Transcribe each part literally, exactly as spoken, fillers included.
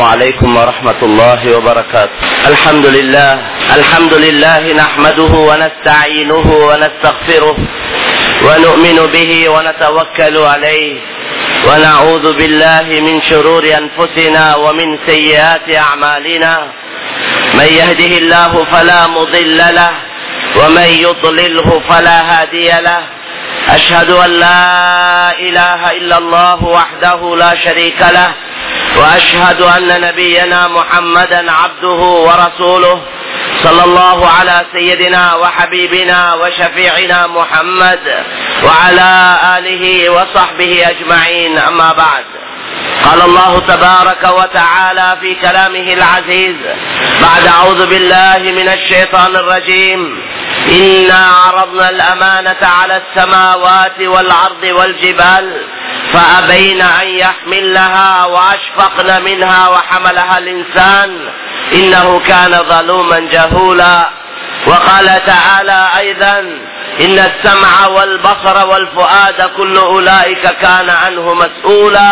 عليكم ورحمة الله وبركاته. الحمد لله الحمد لله نحمده ونستعينه ونستغفره ونؤمن به ونتوكل عليه ونعوذ بالله من شرور أنفسنا ومن سيئات أعمالنا. من يهده الله فلا مضل له ومن يضلله فلا هادي له. أشهد أن لا إله إلا الله وحده لا شريك له وأشهد أن نبينا محمدا عبده ورسوله صلى الله على سيدنا وحبيبنا وشفيعنا محمد وعلى آله وصحبه أجمعين. أما بعد، قال الله تبارك وتعالى في كلامه العزيز بعد أعوذ بالله من الشيطان الرجيم: إنا عرضنا الأمانة على السماوات والأرض والجبال فأبين أن يحملنها وأشفقن منها وحملها الإنسان إنه كان ظلوما جهولا. وقال تعالى أيضا: إن السمع والبصر والفؤاد كل أولئك كان عنه مسؤولا.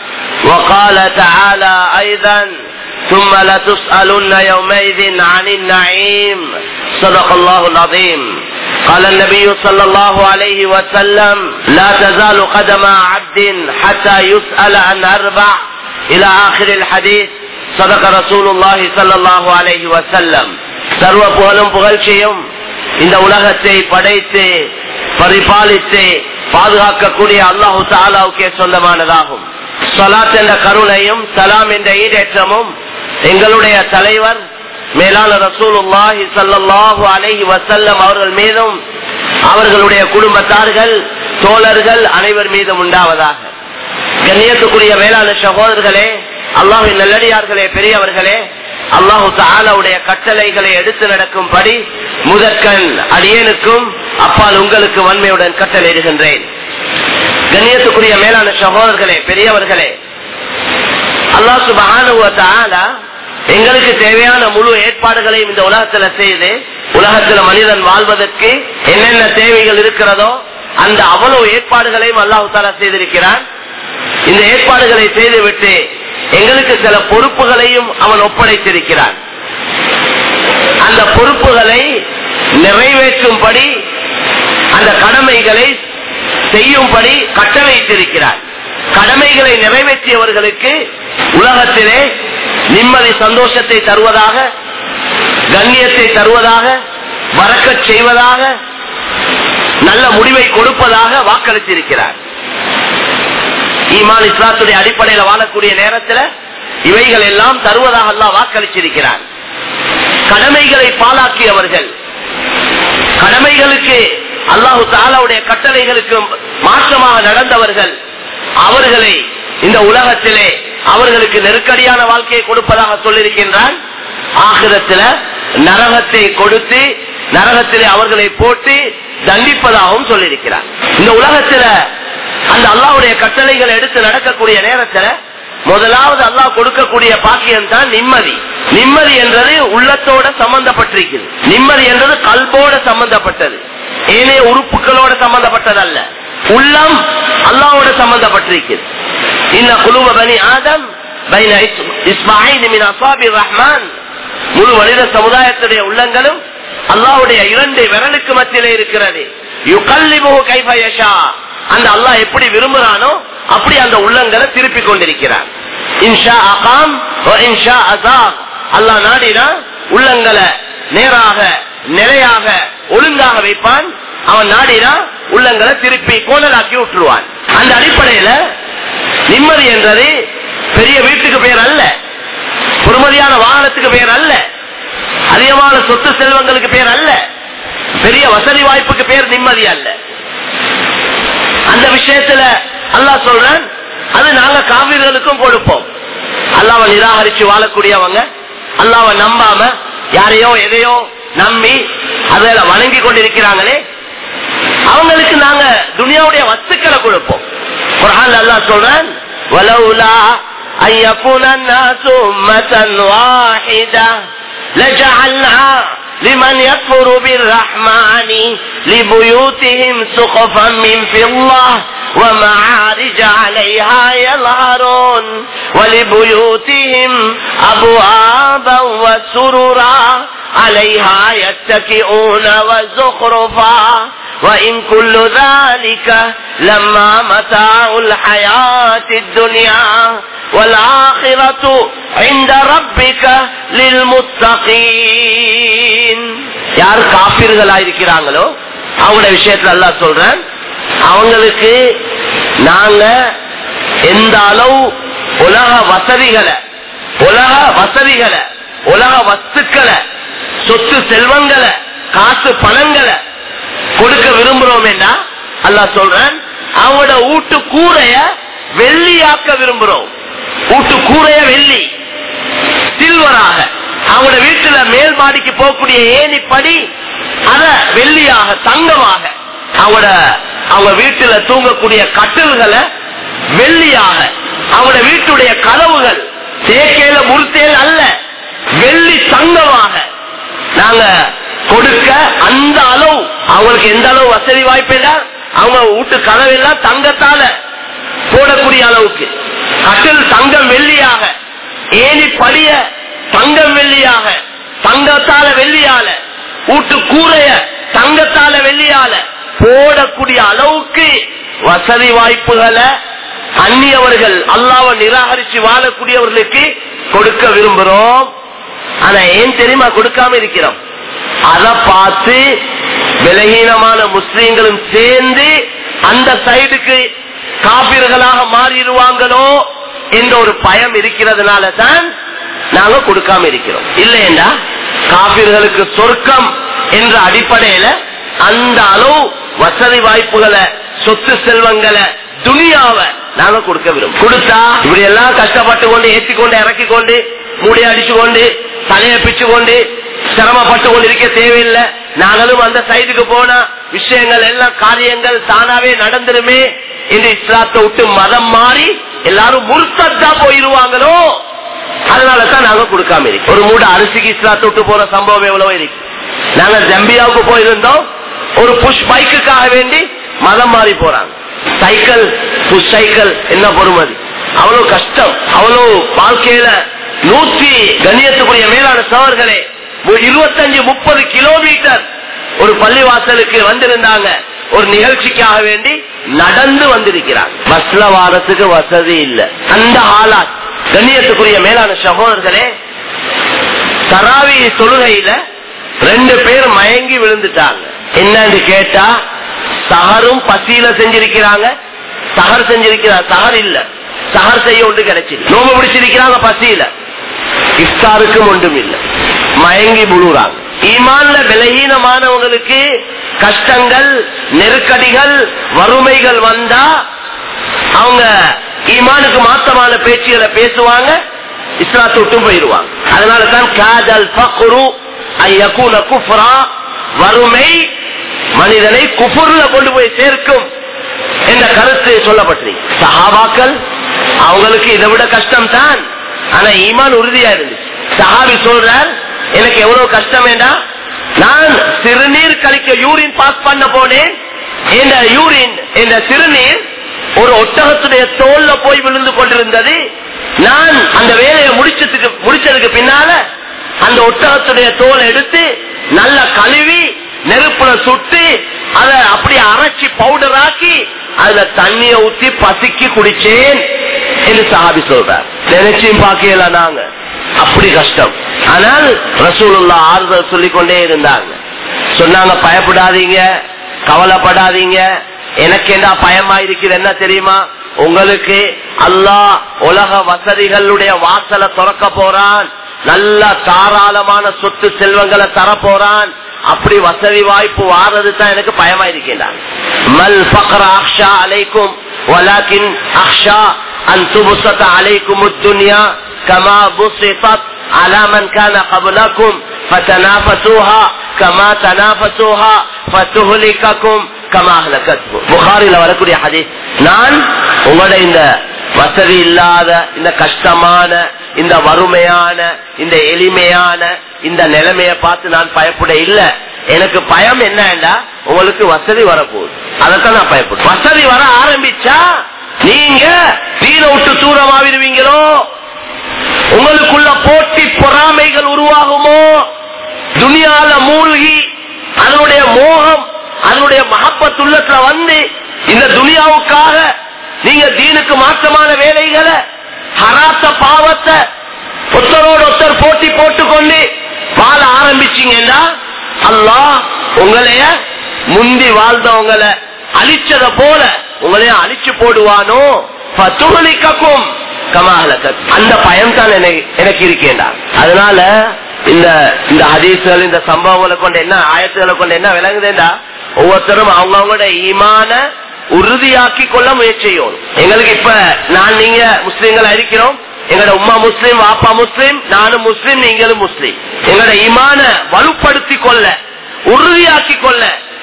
وقال تعالى أيضا: ثم لتسألن يومئذ عن النعيم. صدق الله العظيم. قال النبي صلى الله عليه وسلم: لا تزال قدم عبد حتى يسأل عن أربع إلى آخر الحديث. صدق رسول الله صلى الله عليه وسلم. சர்வ புகழும் புகழ்ச்சியும் இந்த உலகத்தை படைத்து பரிபாலித்து பாதுகாக்கக்கூடிய அல்லாஹு தஆலாவுக்கே சொந்தமானதாகும். ஸலாத் என்ற கருணையும் சலாம் என்ற ஈடேற்றமும் எங்களுடைய தலைவர் மேலான ரசூலுல்லாஹி ஸல்லல்லாஹு அலைஹி வஸல்லம் அவர்கள் மீதும் அவர்களுடைய குடும்பத்தார்கள் தோழர்கள் அனைவர் மீதும் உண்டாவதாக. கண்ணியத்துக்குரிய மேலான சகோதரர்களே, அல்லாஹ்வின் நல்லடியார்களே, பெரியவர்களே, அல்லாஹு தஆலாவுடைய கட்டளைகளை எடுத்து நடக்கும்படி முதற்கண் அடியேனுக்கும் அப்பால் உங்களுக்கு வன்மையுடன் கட்டளையிடுகின்றேன். கண்ணியத்துக்குரிய மேலான சகோதரர்களே, பெரியவர்களே, அல்லாஹ் சுப்ஹானஹு வ தஆலா எங்களுக்கு தேவையான முழு ஏற்பாடுகளையும் இந்த உலகத்துல செய்து, உலகத்துல மனிதன் வாழ்வதற்கு என்னென்ன தேவைகள் இருக்கிறதோ அந்த அவ்வளவு ஏற்பாடுகளையும் அல்லாஹ் தஆலா செய்திருக்கிறான். இந்த ஏற்பாடுகளை செய்துவிட்டு எங்களுக்கு சில பொறுப்புகளையும் அவன் ஒப்படைத்திருக்கிறான். அந்த பொறுப்புகளை நிறைவேற்றும்படி, அந்த கடமைகளை செய்யும்படி கட்டளையிட்டிருக்கிறார். கடமைகளை நிறைவேற்றியவர்களுக்கு உலகத்திலே நிம்மதி சந்தோஷத்தை தருவதாக, கண்ணியத்தை தருவதாக, வரக்கச் செய்வதாக, நல்ல முடிவை கொடுப்பதாக வாக்களித்திருக்கிறார். ஈமான் இஸ்லாத்துடைய அடிப்படையில் வாழக்கூடிய நேரத்தில் இவைகள் எல்லாம் தருவதாக அல்லாஹ் வாக்களிச்சிருக்கிறார். கடமைகளை பாழாக்கியவர்கள், கடமைகளுக்கு அல்லாஹு தஆலாவுடைய கட்டளைகளுக்கு மாற்றமாக நடந்தவர்கள், அவர்களை இந்த உலகத்திலே அவர்களுக்கு நெருக்கடியான வாழ்க்கையை கொடுப்பதாக சொல்லியிருக்கின்றான். ஆகிரத்தில நரகத்தை கொடுத்து நரகத்திலே அவர்களை போட்டு தண்டிப்பதாகவும் சொல்லியிருக்கிறார். இந்த உலகத்தில அந்த அல்லாஹ்வுடைய கட்டளைகளை எடுத்து நடக்கக்கூடிய நேரத்தில் முதலாவது அல்லாஹ் கொடுக்கக்கூடிய பாக்கியம் தான் நிம்மதி. நிம்மதி என்றது உள்ளத்தோட சம்பந்தப்பட்டிருக்கிறது. நிம்மதி என்றது கல்போட சம்பந்தப்பட்டது, ஏனைய உறுப்புகளோட சம்பந்தப்பட்டது அல்ல. உள்ளம் அல்லாஹ்வோட சம்பந்தப்பட்டிருக்கிறது. இன்ன குலூப பனி ஆதம் பைன இஸ்மாஈல் மின் அஸாபி ரஹ்மான். முழு மனித சமுதாயத்துடைய உள்ளங்களும் அல்லாஹ்வுடைய இரண்டு விரலுக்கு மத்தியிலே இருக்கிறது. யுகல்லிபுஹு கைஃப யஷா. அந்த அல்லாஹ் எப்படி விரும்புறானோ அப்படி அந்த உள்ளங்களை திருப்பி கொண்டிருக்கிறான். இன்ஷா அகாம் வ இன்ஷா அஸாக். அல்லாஹ் நாடினா உள்ளங்களை நேராக நிலையாக ஒழுங்காக வைப்பான். அவன் நாடினா உள்ளங்களை திருப்பி கோணலாக்கி விட்டுருவான். அந்த அடிப்படையில நிம்மதி என்றது பெரிய வீட்டுக்கு பெயர் அல்ல, பொறுமதியான வாகனத்துக்கு பெயர் அல்ல, அதிகமான சொத்து செல்வங்களுக்கு பெயர் அல்ல, பெரிய வசதி வாய்ப்புக்கு பெயர் நிம்மதி அல்ல. அந்த விஷயத்துல அல்லாஹ் சொல்றான், அது நாங்க காவிர்களுக்கும் கொடுப்போம். அல்லாஹ்வை நிராகரிச்சு வாழக்கூடியவங்க, அல்லாஹ்வை நம்பாம யாரையோ எதையோ நம்பி அதை வணங்கி கொண்டிருக்கிறாங்களே, அவங்களுக்கு நாங்க துனியாவுடைய வஸ்துக்களை கொடுப்போம். குர்ஆன்ல அல்லாஹ் சொல்றான், வலௌலா அய்யகுன الناس أمة واحدة لجعلنا لمن يكفر بالرحمن لبيوتهم سقفا من فضة ومعارج عليها يظهرون ولبيوتهم وأبوابا وسررا عليها يتكئون وزخرفا وإن كل ذلك لما متاع الحياة الدنيا والآخرة عند ربك للمتقين. யார் காபிர்களா இருக்கிறாங்களோ அவங்களுடைய விஷயத்துல அல்லாஹ் சொல்றான், அவங்களுக்கு நாங்க எந்த அளவு உலக வசதிகளை உலக வசதிகளை உலக வஸ்துக்களை சொத்து செல்வங்களை காசு பணங்களை கொடுக்க விரும்புறோம் என்றா அல்லாஹ் சொல்றான், அவங்களோட வீட்டு கூரைய வெள்ளியாக்க விரும்புறோம். வீட்டு கூரைய வெள்ளி சில்வராக, அவங்களோட வீட்டுல மேல் மாடிக்கு போகக்கூடிய ஏணிப்படி அத வெள்ளியாக தங்கமாக, அவங்களோட அவங்க வீட்டுல தூங்கக்கூடிய கட்டில்களை வெள்ளியாக, அவங்களோட வீட்டுடைய கதவுகள் தேக்கையில முறுத்தேல் அல்ல வெள்ளி தங்கமாக நாங்க கொடுக்க அந்த அளவு அவங்களுக்கு எந்த அளவு வசதி வாய்ப்பேடா அவங்க வீட்டு கதவெல்லாம் தங்கத்தால போடக்கூடிய அளவுக்கு கட்டில் தங்கம் வெள்ளியாக, ஏனி படிய தங்கம் வெள்ளியாக, தங்கத்தால வெள்ளியால, வீட்டு கூரைய தங்கத்தால வெள்ளியால போடக்கூடிய அளவுக்கு வசதி வாய்ப்புகளை அந்நியவர்கள் அல்லாஹ்வை நிராகரிச்சு வாழக்கூடியவர்களுக்கு கொடுக்க விரும்புறோம். ஆனா ஏன் தெரியுமா கொடுக்காம இருக்கிறோம்? அதை பார்த்து பலகீனமான முஸ்லீம்களும் சேர்ந்து அந்த சைடுக்கு காபிர்களாக மாறிடுவாங்களோ என்ற ஒரு பயம் இருக்கிறதுனால தான் நாங்க கொடுக்காம இருக்கிறோம். இல்லையா காபிர்களுக்கு சொர்க்கம் என்ற அடிப்படையில அந்த அளவு வசதி வாய்ப்புகளை சொத்து செல்வங்களை துனியாவை நாங்க கொடுக்க விரும்பும். கொடுத்தா இப்படி எல்லாம் கஷ்டப்பட்டு கொண்டு ஏற்றிக்கொண்டு இறக்கி கொண்டு மூடி அடிச்சு கொண்டு தலையை பிச்சு கொண்டு சிரமப்பட்டு கொண்டு இருக்க தேவையில்லை. நாங்களும் அந்த சைடுக்கு போனா விஷயங்கள் எல்லாம் காரியங்கள் தானாவே நடந்துருமே என்று இஸ்லாத்தை விட்டு மதம் மாறி எல்லாரும் முர்த்தத்தா போயிருவாங்களோ அதனாலதான் நாங்க கொடுக்காம இருக்கோம். ஒரு மூட அரிசிக்கு இஸ்லாத்தை விட்டு போற சம்பவம் எவ்வளவு இருக்கு. நாங்க ஜம்பியாவுக்கு போயிருந்தோம், ஒரு புஷ் பைக்குக்காக வேண்டி மதம் மாறி போறாங்க. சைக்கிள் புஷ் சைக்கிள் என்ன பொறுமதி, அவ்வளவு கஷ்டம், அவ்வளவு வாழ்க்கையில நூற்றி கண்ணியத்துக்குரிய மேலான சவர்களே இருபத்தஞ்சு முப்பது கிலோமீட்டர் ஒரு பள்ளிவாசலுக்கு வந்திருந்தாங்க. ஒரு நிகழ்ச்சிக்காக வேண்டி நடந்து வந்திருக்கிறாங்க. பஸ்ல வாரத்துக்கு வசதி இல்ல. அந்த ஆளாத் கண்ணியத்துக்குரிய மேலான சகோதரர்களே, தராவி தொழுகையில ரெண்டு பேர் மயங்கி விழுந்துட்டாங்க. என்னன்னு கேட்டா சஹரும் பசியில செஞ்சிருக்கிறாங்க, சஹர் செஞ்சிருக்கிறார், சஹர் இல்ல சஹர் செய்ய ஒன்று கிடைச்சிது, நோம்பு பிடிச்சிருக்கிறாங்க பசியில, இஃப்தாருக்கும் ஒன்றும் இல்ல, மயங்கி முழுறாங்க. ஈமான்ல பலகீனமானவங்களுக்கு கஷ்டங்கள் நெருக்கடிகள் வறுமைகள் வந்தா அவங்க ஈமானுக்கு மாத்தமான பேச்சுகளை பேசுவாங்க, இஸ்லாத்தை விட்டு போயிடுவாங்க. அதனாலதான் காதல் ஃபக்ரு ஐயகுன குஃப்ரா, வறுமை மனிதனை குஃபுர்ல கொண்டு போய் சேர்க்கும் என்ற கருத்து சொல்லப்பட்டிருக்கு. சஹாபாக்கள் அவங்களுக்கு இதை விட கஷ்டம் தான், ஆனா ஈமான் உறுதியா இருந்துச்சு. சஹாபி சொல்றார், எனக்கு எவ்வளவு கஷ்டம் வேண்டா, நான் சிறுநீர் கழிக்க யூரின் பாஸ் பண்ண போனேன், இந்த யூரின் இந்த சிறுநீர் ஒரு ஒட்டகத்துடைய தோல்ல போய் விழுந்து கொண்டிருந்தது. நான் அந்த வேலையை முடிச்சதுக்கு முடிச்சதுக்கு பின்னால அந்த ஒட்டகத்துடைய தோல் எடுத்து நல்ல கழுவி நெருப்புல சுட்டு அதை அப்படி அரைச்சி பவுடர் ஆக்கி அதுல தண்ணிய ஊத்தி பசிக்கு குடிச்சேன் என்று சஹாபி சொல்றார். நினைச்சும் பாக்கல நாங்க, அப்படி கஷ்டம். ஆனால் ரசூலுல்லாஹ் ஆறுதல் சொல்லிக் கொண்டே இருந்தாங்க. சொன்னாங்க, பயப்படாதீங்க, கவலைப்படாதீங்க, எனக்கு என்ன பயமா இருக்குது என்ன தெரியுமா, உங்களுக்கு அல்லாஹ் உலக வசதிகளுடைய வாசலை திறக்க போறான், நல்ல தாராளமான சொத்து செல்வங்களை தர போறான். அப்படி வசதி வாய்ப்பு வாரது தான் எனக்கு பயமா இருக்கின்றான். மல் ஃபக்ர அக்ஷா அலைக்கும் வலக்கின் அக்ஷா அன் துபஸத அலைக்கும் துன்யா கமா புஸிதத் அலா மன் கான கப்லக்கும் ஃபதனாஃபஸூஹா கமா தனாஃபஸூஹா ஃபதுஹ்லிகக்கும் கமா அஹ்லகத்ஹு. புகாரில வரக்கூடிய ஹதீஸ். நான் உங்களுடைய இந்த வசதி இல்லாத, இந்த கஷ்டமான, இந்த வறுமையான, இந்த எளிமையான இந்த நிலைமையை பார்த்து நான் பயப்பட இல்ல. எனக்கு பயம் என்னன்னா உங்களுக்கு வசதி வரப்போகுது, அதைத்தான் நான் பயப்படுறேன். வசதி வர ஆரம்பிச்சா நீங்க தீன விட்டு தூரமாவிடுவீங்களோ, உங்களுக்குள்ள போட்ட போட்டி பொறாமைகள் உருவாகுமோ, துனியால மூழ்கி அதனுடைய மோகம் அதனுடைய மஹப்பத் உள்ளத்துல வந்து இந்த துனியாவுக்காக நீங்க தீனுக்கு மாற்றமான வேலைகளை ஹராத்த பாவத்தை ஒருத்தரோடு ஒருத்தர் போட்டி போட்டுக்கொண்டு வாழ ஆரம்பிச்சீங்கன்னா அல்லாஹ் உங்களைய முந்தி வாழ்ந்தவங்களை அழிச்சத போல உங்களைய அழிச்சு போடுவானோ பத்துகளிக்கும் கமாலகத். அந்த பயம் தான் எனக்கு இருக்கேன்டா. அதனால இந்த இந்த ஹதீஸ்கள் இந்த சம்பவங்களை கொண்டு என்ன ஆயத்துகளை கொண்டு என்ன விளங்குதேண்டா, ஒவ்வொருத்தரும் அவங்கவுங்களோட ஈமான உறுதியாக்கி கொள்ள முயற்சி செய்யணும். எங்களுக்கு இப்ப நான் நீங்க முஸ்லீம்களா இருக்கிறோம், எங்களோட உம்மா முஸ்லீம் வாப்பா முஸ்லீம் நானும் முஸ்லீம் நீங்களும் முஸ்லீம். எங்களோட ஈமான வலுப்படுத்தி கொள்ள உறுதியாக்கி கொள்ள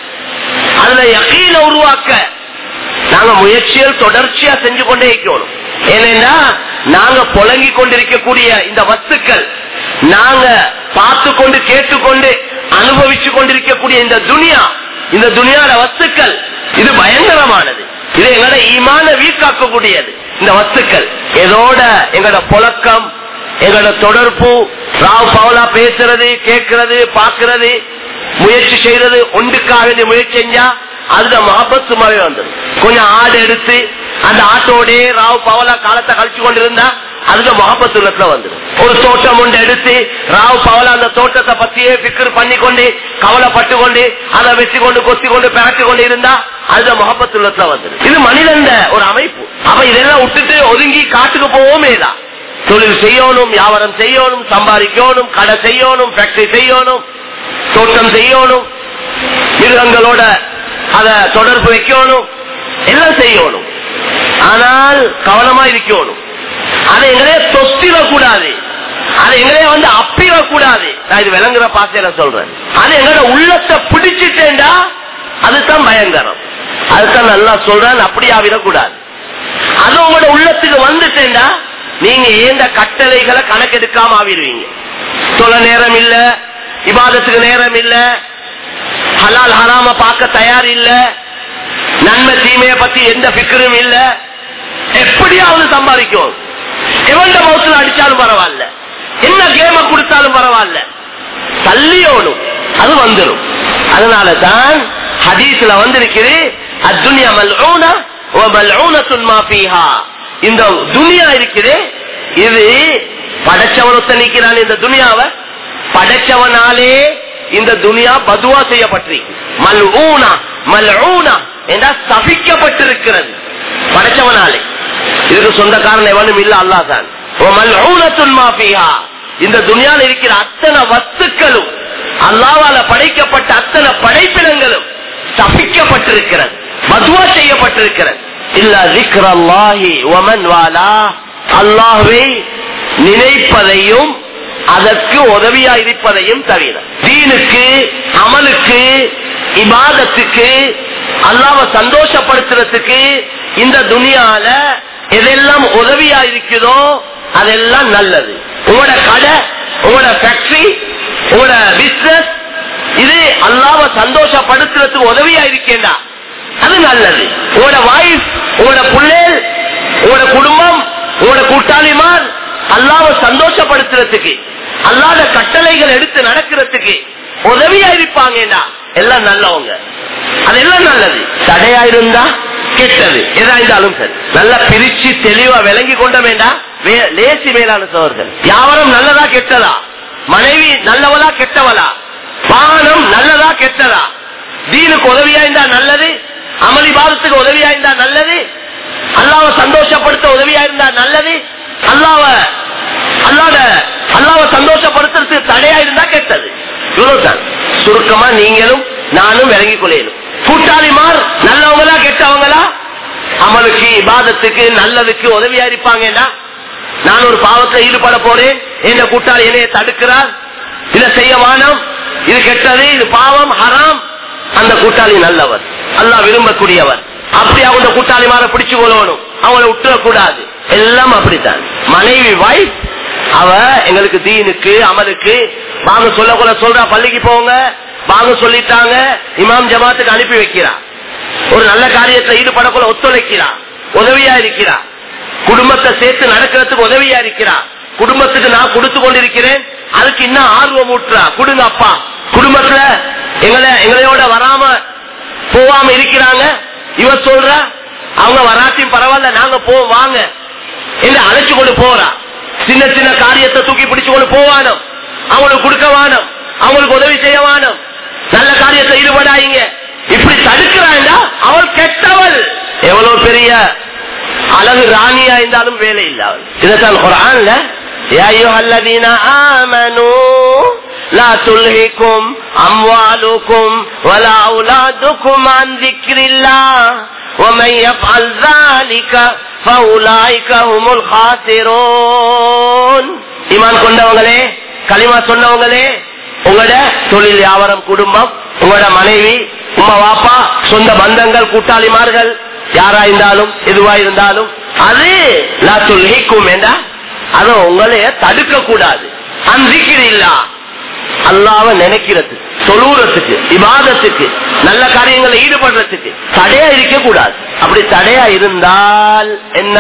அதுல யகீன உருவாக்க நாங்க முயற்சிகள் தொடர்ச்சியா செஞ்சு கொண்டே இருக்கணும். ஏனென்றா நாங்க புழங்கி கொண்டிருக்கக்கூடிய இந்த வஸ்துக்கள், நாங்க பார்த்து கொண்டு கேட்டுக்கொண்டு அனுபவிச்சு கொண்டிருக்கக்கூடிய இந்த துனியா, இந்த துனியால வஸ்துக்கள் இது பயங்கரமானது. இது எங்களோட ஈமான வீக்காக்கக்கூடியது. இந்த வஸ்துக்கள் இதோட எங்களோட புழக்கம் எங்களோட தொடர்பு ராவ் பவலா பேசுறது கேட்கறது பாக்குறது முயற்சி செய்யறது ஒன்றுக்காக முயற்சி செஞ்சா அதுல மஹபத் சும்மாவே வந்தது. கொஞ்சம் ஆடு எடுத்து அந்த ஆட்டோட ராவ் பவலா காலத்தை கழிச்சு கொண்டிருந்தா அதுல மஹபத் உள்ளத்துல வந்துடும். ஒரு தோட்டம் ஒன்று எடுத்து ராவ் பவலா அந்த தோட்டத்தை பத்தியே பிக்கர் பண்ணி கொண்டு கவலைப்பட்டு கொண்டு அதை வெட்டி கொண்டு கொத்தி கொண்டு பிறட்டு கொண்டு இருந்தா அதுல மஹபத் உள்ளத்துல வந்துடும். இது மனிதன் ஒரு அமைப்பு. அவ இதெல்லாம் விட்டுட்டு ஒதுங்கி காட்டுக்கு போவோமே தான். தொழில் செய்யணும், வியாபாரம் செய்யணும், சம்பாதிக்கணும், கடை செய்யணும், ஃபேக்டரி செய்யணும், தோட்டம் செய்யணும், மிருகங்களோட அத தொடர்பு வைக்கணும், எல்லாம் செய்யணும். ஆனால் கவனமா இருக்கணும். அதை எங்களே தொstiல கூடாது, அதை எங்களே வந்து அப்பிட கூடாது. நான் இது விளங்குற பாசையில சொல்றேன். அது எங்களோட உள்ளத்தை பிடிச்சிட்டேன்டா அதுதான் பயங்கரம். அதுதான் நல்லா சொல்றேன். அப்படியா விடக்கூடாது. அது உங்களோட உள்ளத்துக்கு வந்துட்டேன்டா நீங்க ஏந்த கட்டளைகளை கணக்கெடுக்காம ஆவிடுவீங்க. தொலை நேரம் இல்ல, இபாதத்துக்கு நேரம் இல்ல, ஹலால் ஹராம பார்க்க தயார் இல்ல, நன்மை தீமையை பத்தி எந்த பிக்கரும் இல்ல, எப்படியாவது சம்பாதிக்கும். எவண்ட மவுத்துல அடிச்சாலும் பரவாயில்ல, என்ன கேம கொடுத்தாலும் பரவாயில்ல, தள்ளியோடும் அது வந்துடும். அதனாலதான் ஹதீஸ்ல வந்திருக்கிறது அத்துன்யா மல்ஊனா வ மல்ஊனத்துன் மா ஃபீஹா. இந்த துனியா இருக்குது, இது படைச்சவனத்தை நிக்கிறான். இந்த துனியாவை படைச்சவனாலே இந்த துனியா பதுவா செய்யப்பட்டிருக்கு. மல்ஊனா மல்ஊனா என்றா சபிக்கப்பட்டிருக்கிறது படைச்சவனாலே. இதுக்கு சொந்தக்காரன் எவனும் இல்ல, அல்லாஹ் தான். மல்ஊனத்துன் மா ஃபீஹா. இந்த துனியால இருக்கிற அத்தனை வஸ்துக்களும் அல்லாஹ்வால படைக்கப்பட்ட அத்தனை படைப்பினங்களும் சபிக்கப்பட்டிருக்கிறது, பதுவா செய்யப்பட்டிருக்கிறது. இல்ல ذிக்ரல்லாஹி வமன் வாலா. அல்லாஹ்வை நினைப்பதையும் அதற்கு உதவியா இருப்பதையும் தவிர, தீனுக்கு அமலுக்கு இபாதத்துக்கு அல்லாஹ்வை சந்தோஷப்படுத்துறதுக்கு இந்த துனியால எதெல்லாம் உதவியா இருக்குதோ அதெல்லாம் நல்லது. உங்களோட கடை, உங்களோட ஃபேக்டரி, உங்களோட பிசினஸ் இது அல்லாஹ்வை சந்தோஷப்படுத்துறதுக்கு உதவியா இருக்கேண்டா அது நல்லது. உங்களோட வைஃப், உங்களோட பிள்ளைகள், உங்களோட குடும்பம், உங்களோட கூட்டாளிமார் அல்லாஹ்வை சந்தோஷப்படுத்துறதுக்கு அல்லாஹ்ட கட்டளைகள் எடுத்து நடக்கிறதுக்கு உதவியா இருப்பாங்கடா எல்லாம் நல்லவங்க. அதெல்லாம் நல்லது. தடையா இருந்தா கெட்டது எதா இருந்தாலும் சரி நல்லா பிரிச்சு தெளிவா விளங்கி கொண்ட வேண்டாம். லேசி மேலான சோர்கள் யாவரும் நல்லதா கெட்டதா, மனைவி நல்லவளா கெட்டவளா, வாகனம் நல்லதா கெட்டதா, தீனுக்கு உதவியா இருந்தா நல்லது, அமளி பாதத்துக்கு உதவியா இருந்தா நல்லது, அல்லாஹ்வை சந்தோஷப்படுத்த உதவியா இருந்தா நல்லது, அல்லாஹ்வை அல்லாஹ்ட அல்லாஹ்வை சந்தோஷப்படுத்துறதுக்கு தடையா இருந்தா கெட்டது. இவ்வளவுதான் சுருக்கமா நீங்களும் நானும் விளங்கிக் கொள்ளணும். கூட்டாளிமார் நல்லவங்களா கெட்டவங்களா, அமலுக்கு இபாதத்துக்கு நல்லதுக்கு உதவியா இருப்பாங்கன்னா, நான் ஒரு பாவத்தில் ஈடுபட போறேன், என்ற கூட்டாளி என்னைய தடுக்கிறார், இதை செய்ய வானம், இது கெட்டது, இது பாவம் ஹராம், அந்த கூட்டாளி நல்லவர், அல்லாஹ் விரும்பக்கூடியவர். அப்படி அவங்க கூட்டாளிமார பிடிச்சு கொள்ளணும், அவங்களை விட்டுறக்கூடாது. எல்லாம் அப்படித்தான். மனைவி வைஃப் அவ எங்களுக்கு தீனுக்கு அமலுக்கு வாங்க சொல்ல கொள்ள சொல்றா, பள்ளிக்கு போங்க வாங்க சொல்லிட்டாங்க, இமாம் ஜமாத்துக்கு அனுப்பி வைக்கிறா, ஒரு நல்ல காரியத்தில் ஈடுபடக்குள்ள ஒத்துழைக்கிறா, உதவியா இருக்கிறா, குடும்பத்தை சேர்த்து நடக்கிறதுக்கு உதவியா இருக்கிறா, குடும்பத்துக்கு நான் கொடுத்து கொண்டிருக்கிறேன், அதுக்கு இன்னும் ஆர்வம் ஊற்றா கொடுங்க அப்பா. குடும்பத்துல எங்களை எங்களையோட வராம போவாம இருக்கிறாங்க, இவ சொல்ற அவங்க வராட்டியும் பரவாயில்ல நாங்க போ வாங்க என்று அழைச்சு கொண்டு போறா. சின்ன சின்ன காரியத்தை தூக்கி பிடிச்சு கொண்டு போவானோம், அவங்களுக்கு கொடுக்க வானம், அவங்களுக்கு உதவி செய்ய வானம், நல்ல காரியத்தை ஈடுபடாங்க. இப்படி தடுக்கிறாங்க, அவள் கெட்டவள். எவ்வளவு பெரிய அழகு ராணியா இருந்தாலும் வேலை இல்லாமல். இதைத்தான் குர்ஆன்ல யா அய்யுஹல்லதீன ஆமனூ லா துல்ஹிகும் அம்வாலுகும் வலா அவுலாதுகும் அன் ذிக்ரில்லாஹ் ومن يفعل ذلك فاولئك هم الخاسرون. ஈமான் கொண்டவங்களே, கலிமா சொன்னவங்களே, உங்களோட தொழில் வியாபாரம், குடும்பம், உங்களோட மனைவி, உம்மா வாப்பா, சொந்த பந்தங்கள், கூட்டாளிமார்கள் யாரா இருந்தாலும் எதுவா இருந்தாலும் அது லா துல்ஹிகும் என்றா அது உங்களைய தடுக்க கூடாது. அன்றிக்கிறீங்களா அல்லாஹ்வை நினைக்கிறது, தொழுறதுக்கு, இபாதத்துக்கு, நல்ல காரியங்களை ஈடுபடுறதுக்கு தடையா இருக்க கூடாது. அப்படி தடையா இருந்தால் என்ன,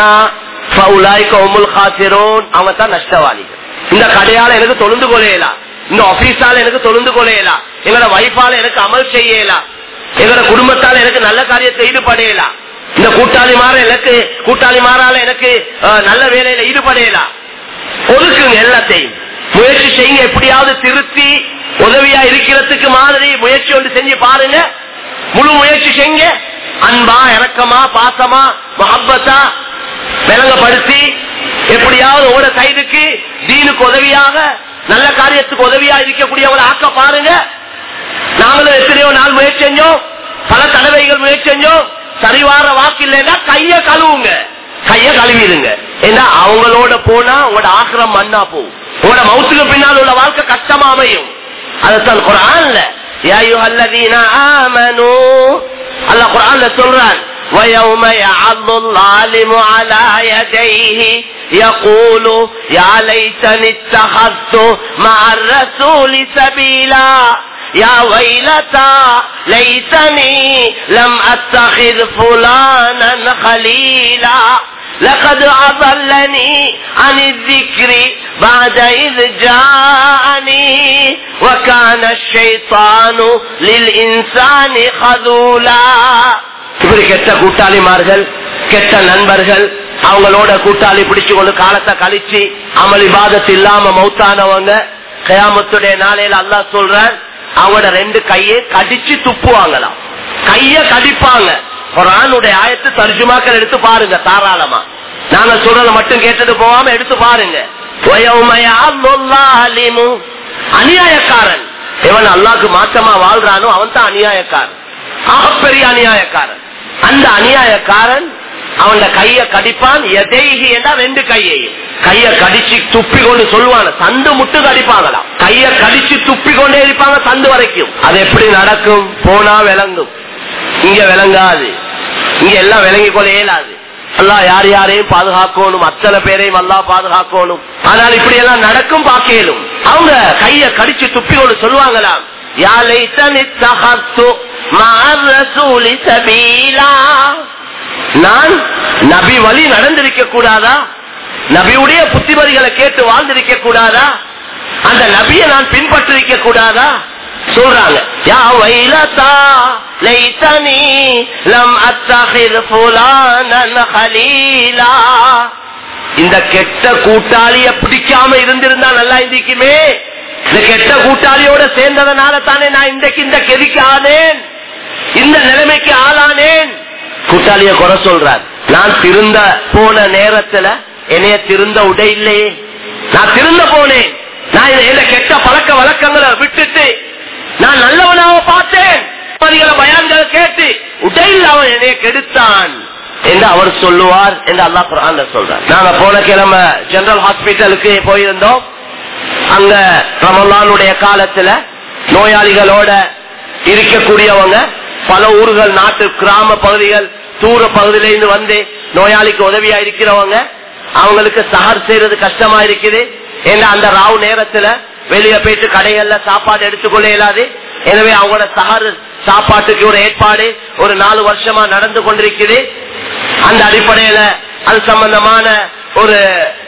அவங்க தான் நஷ்டவாளிகள். இந்த கடையால எனக்கு தொழுந்து கொள்ளையலாம், இந்த ஆபீஸால எனக்கு தொழுந்து கொள்ளையலாம், எங்களோட வைஃபால எனக்கு அமல் செய்யலாம், எங்களோட குடும்பத்தால எனக்கு நல்ல காரியத்தை ஈடுபடையலாம், இந்த கூட்டாளி மாற எனக்கு கூட்டாளி மாறால எனக்கு நல்ல வேலையில ஈடுபடையலாம். ஒதுக்குங்க, எல்லாத்தையும் முயற்சி செய்யுங்க. எப்படியாவது திருத்தி உதவியா இருக்கிறதுக்கு மாதிரி முயற்சி ஒன்று செஞ்சு பாருங்க. முழு முயற்சி செய்யுங்க. அன்பா, இரக்கமா, பாசமா, மஹப்பத்தா விளங்கப்படுத்தி எப்படியாவது ஓட சைடுக்கு தீனுக்கு உதவியாக நல்ல காரியத்துக்கு உதவியா இருக்கக்கூடியவங்களை ஆக்க பாருங்க. நாங்களும் எத்தனையோ நாள் முயற்சி செஞ்சோம், பல தடவைகள் முயற்சி செஞ்சோம். சரிவார வாக்கு இல்லைன்னா கைய கழுவுங்க, கைய கழுவிடுங்க. ஏன்னா அவங்களோட போனா உங்களோட ஆக்கிரம் மண்ணா போகும், உங்களோட மவுத்துக்கு பின்னால் உள்ள வாழ்க்கை கஷ்டமா அமையும். அதுதான் குர்ஆன்ல யா அய்யுஹல்லதீன ஆமனூ அல்லாஹ் குர்ஆன்ல சொல்றான் وَيَوْمَ يَعَضُّ الظَّالِمُ عَلَى يَدَيْهِ يَقُولُ يَا لَيْتَنِي اتَّخَذْتُ مَعَ الرَّسُولِ سَبِيلًا يَا وَيْلَتَى لَيْتَنِي لَمْ أَتَّخِذْ فُلَانًا خَلِيلًا لقد أضلني عن الذكر بعد إذ جاءني وكان الشيطان للإنسان خذولا. இப்படி கெட்ட கூட்டாளிமார்கள், கெட்ட நண்பர்கள், அவங்களோட கூட்டாளி பிடிச்சு கொண்டு காலத்தை கழிச்சு அமல் இபாதத் இல்லாம மௌத்தானவங்க கியாமத்துடைய நாளையில அல்லாஹ் சொல்றான் அவங்களோட ரெண்டு கையை கடிச்சு துப்புவாங்களாம், கைய கடிப்பாங்க. குர்ஆனுடைய ஆயத்து தர்ஜுமாக்கள் எடுத்து பாருங்க தாராளமா. நாங்க சொல்றத மட்டும் கேட்டது போகாம எடுத்து பாருங்க. அநியாயக்காரன் எவன் அல்லாஹ்க்கு மாற்றமா வாழ்றானோ அவன் தான் அநியாயக்காரன், ஆகப்பெரிய அநியாயக்காரன். அந்த அநியாயக்காரன் அவன் கைய கடிப்பான். எதைகி என்றா ரெண்டு கையையும் கைய கடிச்சு துப்பி கொண்டு சொல்லுவாங்க, தண்டு முட்டு கடிப்பாங்களாம். கைய கடிச்சு துப்பி கொண்டே இருப்பாங்க தண்டு வரைக்கும். அது எப்படி நடக்கும்? போனா விளங்கும், இங்க விளங்காது, இங்க எல்லாம் விளங்கி கொள்ள இயலாது. அல்லாஹ் யார் யாரையும் பாதுகாக்கணும், அத்தனை பேரையும் அல்லாஹ் பாதுகாக்கணும். ஆனால் இப்படி எல்லாம் நடக்கும் பாக்கலும். அவங்க கைய கடிச்சு துப்பி கொண்டு சொல்லுவாங்களாம், யா லைத்தனி தஹத்து மஅ ரசூலி சபீலா, நான் நபி வழி நடந்திருக்க கூடாதா, நபியுடைய புத்திமதிகளை கேட்டு வாழ்ந்திருக்க கூடாதா, அந்த நபியை நான் பின்பற்றிருக்க கூடாதா சொல்றாங்க. யா வைலதா லைதனி லம் அத்தஹிர் ஃபுலானன் கலீலா, இந்த கெட்ட கூட்டாளிய பிடிக்காம இருந்திருந்தா நல்லா இருந்துக்குமே. இந்த கெட்ட கூட்டாளியோட சேர்ந்ததனால தானே நான் இன்றைக்கு இந்த கெதிக்கு ஆனேன், இந்த நிலைமைக்கு ஆளானேன். கூட்டாளிய குறை சொல்றார். நான் திருந்த போன நேரத்துல என்னைய திருந்த உடை இல்லையே, நான் திருந்த போனேன், நான் இந்த கெட்ட பழக்க வழக்கங்களை விட்டுட்டு நான் நல்லவனாக பார்த்தேன், பயான்களை கேட்டு உடையில் அவன் என்னைய கெடுத்தான் என்று அவர் சொல்லுவார் என்று அல்லாஹ் குர்ஆன்ல சொல்றார். நாங்க போன கிழமை ஜெனரல் ஹாஸ்பிட்டலுக்கு போயிருந்தோம். அங்க ரமலானுடைய காலத்துல நோயாளிகளோட இருக்கக்கூடியவங்க பல ஊர்கள், நாட்டு கிராம பகுதிகள், தூர பகுதியில இருந்து வந்து நோயாளிக்கு உதவியா இருக்கிறவங்க, அவங்களுக்கு சஹர் செய்யறது கஷ்டமா இருக்குது. ஏன்னா அந்த ராவு நேரத்துல வெளியே போயிட்டு கடைகள்ல சாப்பாடு எடுத்துக்கொள்ள இயலாது. எனவே அவங்களோட சஹர் சாப்பாட்டுக்கு ஒரு ஏற்பாடு ஒரு நாலு வருஷமா நடந்து கொண்டிருக்குது. அந்த அடிப்படையில அது சம்பந்தமான ஒரு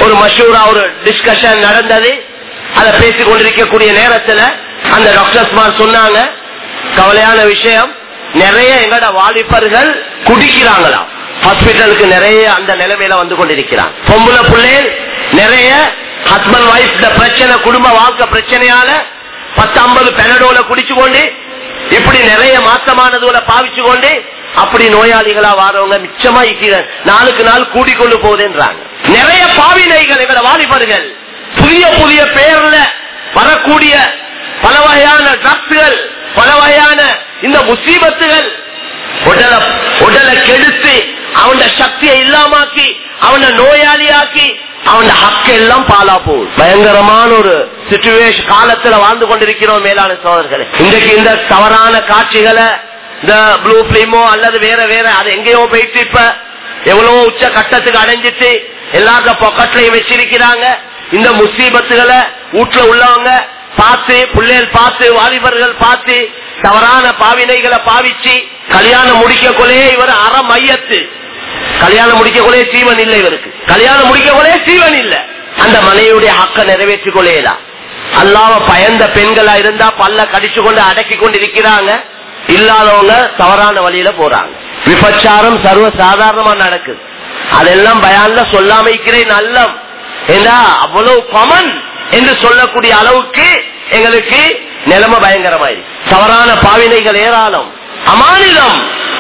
ஒரு மஷூரா ஒரு டிஸ்கஷன் நடந்தது. அதை பேசிக் கொண்டிருக்கக்கூடிய நேரத்தில் அந்த டாக்டர்ஸ்மார் சொன்னாங்க, கவலையான விஷயம், நிறைய எங்கட வாலிபர்கள் குடிக்கிறாங்களா, ஹாஸ்பிட்டலுக்கு நிறைய அந்த நிலைமையில வந்து கொண்டிருக்கிறாங்க. பொம்பளை பிள்ளைகள் நிறைய ஹஸ்பண்ட் வைஃப் பிரச்சனை, குடும்ப வாழ்க்கை பிரச்சனையால பத்து ஐம்பது பெனடோல குடிச்சு கொண்டு இப்படி நிறைய மாற்றமானதுல பாவிச்சு கொண்டு அப்படி நோயாளிகளா வாரவங்க மிச்சமா நாளுக்கு நாள் கூடிக்கொண்டு போகுதுன்றாங்க. நிறைய பாவினைகள் எங்கட வாலிபர்கள் புதிய புதிய பெயர்ல வரக்கூடிய பல வகையான ட்ரக்ஸ்கள், பல வகையான இந்த முசீபத்துகள் உடலை உடலை கெடுத்து அவன் சக்தியை இல்லாமாக்கி அவனை நோயாளியாக்கி அவன் ஹக்க எல்லாம் பாலா போகுது. பயங்கரமான ஒரு சிச்சுவேஷன் காலத்துல வாழ்ந்து கொண்டிருக்கிறோம் மேலான சோதர்களே. இன்றைக்கு இந்த தவறான காட்சிகளை இந்த ப்ளூ பிலிமோ அல்லது வேற வேற அது எங்கேயோ போயிட்டு இப்ப எவ்வளவோ உச்ச கட்டத்துக்கு அடைஞ்சிட்டு எல்லாத்த பாக்கெட்லயும் வச்சிருக்கிறாங்க. இந்த முசீபத்துகளை வீட்டுல உள்ளவங்க பார்த்து, பிள்ளைகள் பார்த்து, வாலிபர்கள் பார்த்து தவறான பாவினைகளை பாவிச்சு கல்யாணம் முடிக்க கொள்ளே இவர் அற மையத்து, கல்யாணம் முடிக்க கொள்ளே சீவன் இல்லை, இவருக்கு கல்யாணம் முடிக்க கொள்ளே சீவன் இல்லை. அந்த மனைவியுடைய ஹக்க நிறைவேற்றிக் கொள்ளேலாம். அல்லாம பயந்த பெண்களா இருந்தா பல்ல கடிச்சு கொண்டு அடக்கி கொண்டு இருக்கிறாங்க. இல்லாதவங்க தவறான வழியில போறாங்க. விபச்சாரம் சர்வ சாதாரணமா நடக்குது. அதெல்லாம் பயான்ல சொல்லாம இருக்கிறேன் நல்லம் ஏன்னா அவ்வளவு காமன் என்று சொல்லக்கூடிய அளவுக்கு எங்களுக்கு நிலைமை பயங்கரமாயிருக்கு. தவறான பாவினைகள் ஏராளம். அமானிதம்,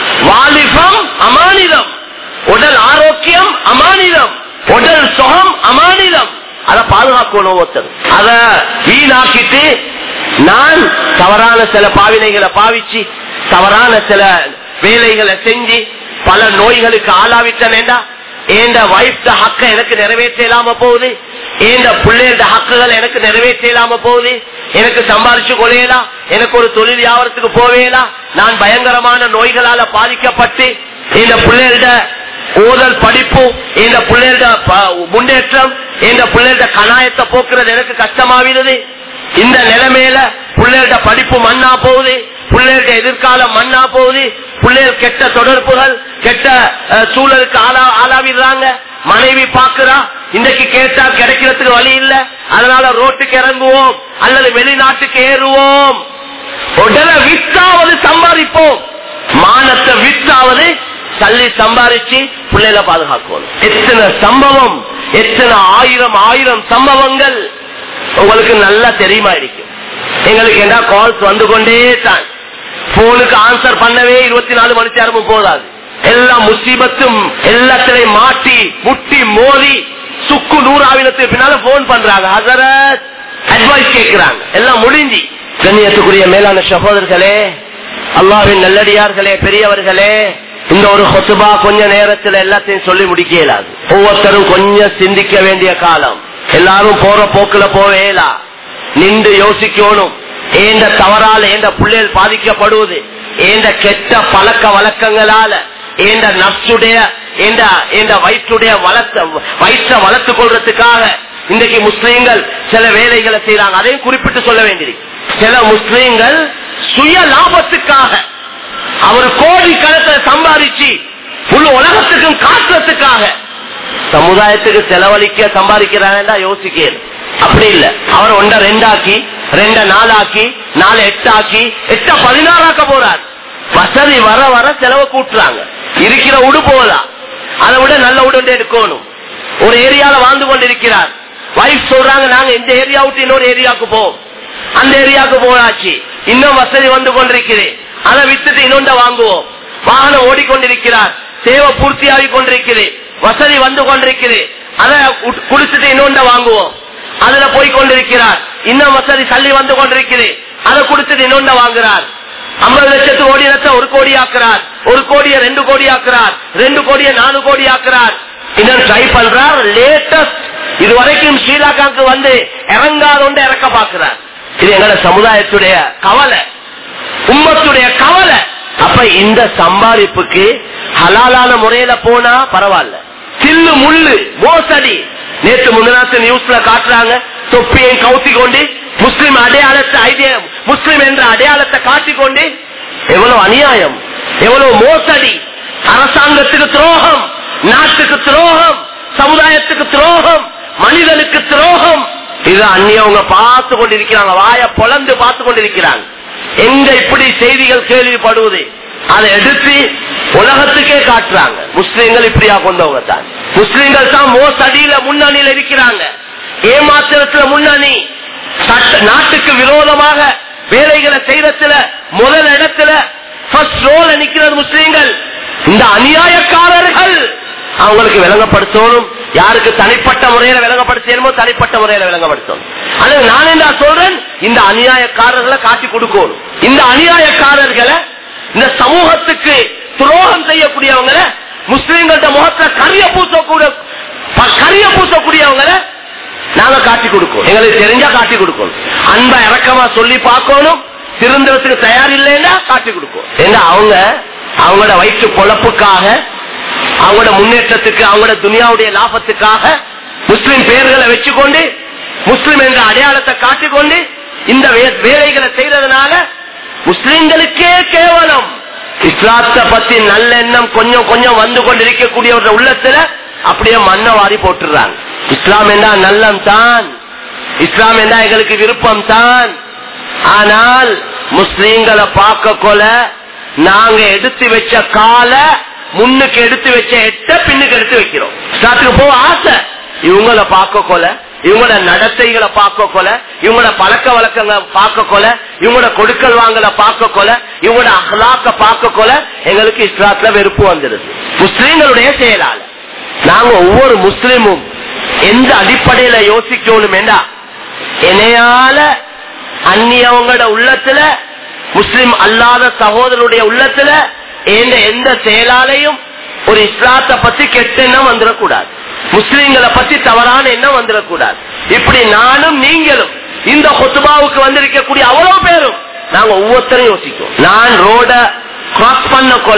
வாலிபம் அமானிதம், உடல் ஆரோக்கியம் அமானிதம், உடல் சுகம் அமானிதம். அதை பாதுகாக்கணும். ஒருத்தர் அதை வீணாக்கிட்டு நான் தவறான சில பாவினைகளை பாவிச்சு தவறான சில வேலைகளை செஞ்சு பல நோய்களுக்கு ஆளாவிட்டேன்டா ஏண்ட வைஃப் ஹக்க எனக்கு நிறைவேற்ற இல்லாம போகுது, ஏண்ட பிள்ளைகள ஹக்குகள் எனக்கு நிறைவேற்ற இல்லாம போகுது, எனக்கு சம்பாதிச்சு கொள்ளையலாம், எனக்கு ஒரு தொழில் வியாபாரத்துக்கு போவேலாம், நான் பயங்கரமான நோய்களால பாதிக்கப்பட்டு இந்த பிள்ளைகள ஓதல் படிப்பு, இந்த பிள்ளைகள முன்னேற்றம், இந்த பிள்ளைகள கணாயத்தை போக்குறது எனக்கு கஷ்டமாகிறது. இந்த நிலைமையில பிள்ளைகள படிப்பு மண்ணா போகுது, பிள்ளைகள எதிர்காலம் மண்ணா போகுது, பிள்ளைகள் கெட்ட தொடர்புகள் கெட்ட சூழலுக்கு ஆளா ஆளாவிடுறாங்க. மனைவி பாக்குறா, இன்றைக்கு கேட்டா கிடைக்கிறதுக்கு வழி இல்ல, அதனால ரோட்டுக்கு இறங்குவோம் அல்லது வெளிநாட்டுக்கு ஏறுவோம். உடலை வித்தாவது சம்பாதிப்போம், மானத்தை வித்தாவது தள்ளி சம்பாதிச்சு பிள்ளைகளை பாதுகாக்கணும். எத்தனை சம்பவம், எத்தனை ஆயிரம் ஆயிரம் சம்பவங்கள் உங்களுக்கு நல்லா தெரியுமா இருக்கும். எங்களுக்கு என்ன கால்ஸ் வந்து கொண்டே தான், போனுக்கு ஆன்சர் பண்ணவே இருபத்தி நாலு மணி நேரமும் போதாது. எல்லா முசீபத்தும் எல்லாத்திலையும் மாட்டி முட்டி மோதி சுக்கு நூறாவினத்துக்கு பின்னால போன் பண்றாங்க, ஹஸரத் அட்வைஸ் கேட்கிறாங்க, எல்லாம் முடிஞ்சு. கண்ணியத்துக்குரிய மேலான சகோதரர்களே, அல்லாஹ்வின் நல்லடியார்களே, பெரியவர்களே, இந்த ஒரு ஹுத்பா கொஞ்ச நேரத்தில் எல்லாத்தையும் சொல்லி முடிக்க இயலாது. ஒவ்வொருத்தரும் கொஞ்சம் சிந்திக்க வேண்டிய காலம். எல்லாரும் போற போக்குல போவேலா, நின்று யோசிக்கணும். ஏண்ட தவறால ஏண்ட பிள்ளைகள் பாதிக்கப்படுவது, ஏண்ட கெட்ட பழக்க வழக்கங்களால, ஏண்ட நப்சுடைய வயிற்றுடைய வளர்த்த வயிற்றை வளர்த்துக் கொள்றதுக்காக இன்றைக்கு முஸ்லீம்கள் சில வேலைகளை செய்யறாங்க. அதையும் குறிப்பிட்டு சொல்ல வேண்டியது. சில முஸ்லீம்கள் சுய லாபத்துக்காக அவர் கோடி கணக்கில் சம்பாதிச்சு முழு உலகத்துக்கும் காட்டுறதுக்காக சமுதாயத்துக்கு செலவழிக்க சம்பாதிக்கிறாங்க யோசிக்க. அப்படி இல்ல, அவர் ஒன்றை ரெண்டாக்கி, ரெண்ட நாலாக்கி, நாலு எட்டாக்கி, எட்ட பதினாறாக்க போறார். வசதி வர வர செலவு கூட்டுறாங்க. இருக்கிற உடு போதா, அதை விட நல்ல உடு எடுக்கணும். ஒரு ஏரியால வாழ்ந்து கொண்டிருக்கிறார். வைஃப் சொல்றாங்க, நாங்க இந்த ஏரியா விட்டு இன்னொரு ஏரியாவுக்கு போவோம். அந்த ஏரியாவுக்கு போயாச்சு, இன்னும் வசதி வந்து கொண்டிருக்கிறேன், அதை வித்துட்டு இன்னொண்ட வாங்குவோம். வாகனம் ஓடிக்கொண்டிருக்கிறார், தேவை பூர்த்தியாகி கொண்டிருக்கிறேன், வசதி வந்து கொண்டிருக்கிறேன், அதை குடிச்சிட்டு இன்னொண்ட வாங்குவோம். அதுல போய் கொண்டிருக்கிறார், இன்னும் வசதி தள்ளி வந்து கொண்டிருக்கிறேன், அதை குடிச்சிட்டு இன்னொண்ட வாங்குறார். ஐம்பது லட்சத்து கோடி லட்சம் ஒரு கோடி ஆக்குறார், ஒரு கோடியை ரெண்டு கோடி ஆக்குறார், ரெண்டு கோடியை நாலு கோடி ஆக்குறார். இன்னும் ட்ரை பண்றார். லேட்டஸ்ட் இதுவரைக்கும் ஸ்ரீலங்காவுக்கு வந்து இறங்காத ஒன்று இறக்க பாக்குறார். இது எங்களோட சமுதாயத்துடைய கவலை, உம்மத்துடைய கவலை. அப்ப இந்த சம்பாதிப்புக்கு ஹலாலான முறையில போனா பரவாயில்ல. சில்லு முள்ளு மோசடி. நேற்று முன்னாத்து நியூஸ்ல காட்டுறாங்க, தொப்பியை கவுத்தி கொண்டு முஸ்லிம் அடையாளத்தை ஐடியா முஸ்லிம் என்ற அடையாளத்தை காட்டிக்கொண்டு எவ்வளவு அநியாயம், எவ்வளவு மோசடி. அரசாங்கத்துக்கு துரோகம், நாட்டுக்கு துரோகம், சமுதாயத்துக்கு துரோகம், மனிதனுக்கு துரோகம். இது அந்நியவங்க பார்த்து கொண்டிருக்கிறாங்க, வாய பொலந்து பார்த்து கொண்டிருக்கிறாங்க. எங்க இப்படி செய்திகள் கேள்விப்படுவது, அதை எடுத்து உலகத்துக்கே காட்டுறாங்க. முஸ்லிம்கள் இப்படியா கொண்டவங்க தான், முஸ்லிம்கள் தான் மோசடியில முன்னணியில் இருக்கிறாங்க, ஏமாத்திரத்துல முன்னணி, நாட்டுக்கு விரோதமாக வேலைகளை செய்யறதுல முதல் இடத்துல ஃபர்ஸ்ட் ரோல் நிக்கிறது முஸ்லிம்கள். இந்த அநியாயக்காரர்கள் அவங்களுக்கு விளங்கப்படுத்தணும். யாருக்கு தனிப்பட்ட முறையில விளங்கப்படுத்தணுமோ தனிப்பட்ட முறையில விளங்கப்படுத்தணும். ஆனா நான் என்ன சொல்றேன், இந்த அநியாயக்காரர்களை காட்டி கொடுக்கணும். இந்த அநியாயக்காரர்களை, இந்த சமூகத்துக்கு துரோகம் செய்யக்கூடியவங்களை, முஸ்லிம்கள முகத்துல கரிய பூசக்கூடிய கரிய பூசக்கூடியவங்களை நாங்க காட்டி கொடுக்கணும். எங்களுக்கு தெரிஞ்சா காட்டி கொடுக்கணும். அன்பா இறக்கமா சொல்லி பார்க்கணும். திருந்தறதுக்கு தயார் இல்லைன்னா காட்டி கொடுக்கும். ஏன்னா அவங்க அவங்களோட வயிற்று பொழப்புக்காக, அவங்களோட முன்னேற்றத்துக்கு, அவங்களோட துனியாவுடைய லாபத்துக்காக முஸ்லிம் பெயர்களை வச்சுக்கொண்டு, முஸ்லிம் என்ற அடையாளத்தை காட்டிக்கொண்டு இந்த வேலைகளை செய்யறதுனால முஸ்லிம்களுக்கே கேவலம். இஸ்லாத்தை பத்தி நல்ல எண்ணம் கொஞ்சம் கொஞ்சம் வந்து கொண்டிருக்கக்கூடிய உள்ளத்துல அப்படியே மண்ணை வாரி போட்டுறாங்க. இஸ்லாம் என்றா நல்லம் தான், இஸ்லாம் என்றா எங்களுக்கு விருப்பம் தான். ஆனால் முஸ்லிம்களை பார்க்க கொல நாங்க எடுத்து வச்ச கால முன்னுக்கு எடுத்து வச்ச எட்ட பின்னுக்கு எடுத்து வைக்கிறோம். இஸ்லாத்துக்கு போக ஆசை, இவங்களை பார்க்க கொல, இவங்களோட நடத்தைகளை பார்க்க கொல, இவங்களோட பழக்க வழக்கங்களை பார்க்க கொல, இவங்களோட கொடுக்கல் வாங்கல பார்க்க கொல, இவங்களோட அஹ்லாக்க பார்க்க கொல எங்களுக்கு இஸ்லாத்துல வெறுப்பு வந்துடுது. முஸ்லிம்களுடைய செயலால நாங்க ஒவ்வொரு முஸ்லிமும் எந்த அடிப்படையில யோசிக்கணும் என்றா, என்னையால அந்நியவங்களோட உள்ளத்துல, முஸ்லிம் அல்லாத சகோதரருடைய உள்ளத்துல எந்த செயலாலையும் ஒரு இஸ்லாத்தை பத்தி கெட்ட எண்ணம் வந்துடக்கூடாது, முஸ்லிம்களை பத்தி தவறான எண்ணம் வந்துடக்கூடாது. இப்படி நானும் நீங்களும் இந்த ஹுத்பாவுக்கு வந்திருக்கக்கூடிய அவ்வளவு பேரும் நாங்க ஒவ்வொருத்தரும் யோசிக்கும். நான் ரோட கிராஸ் பண்ண கொல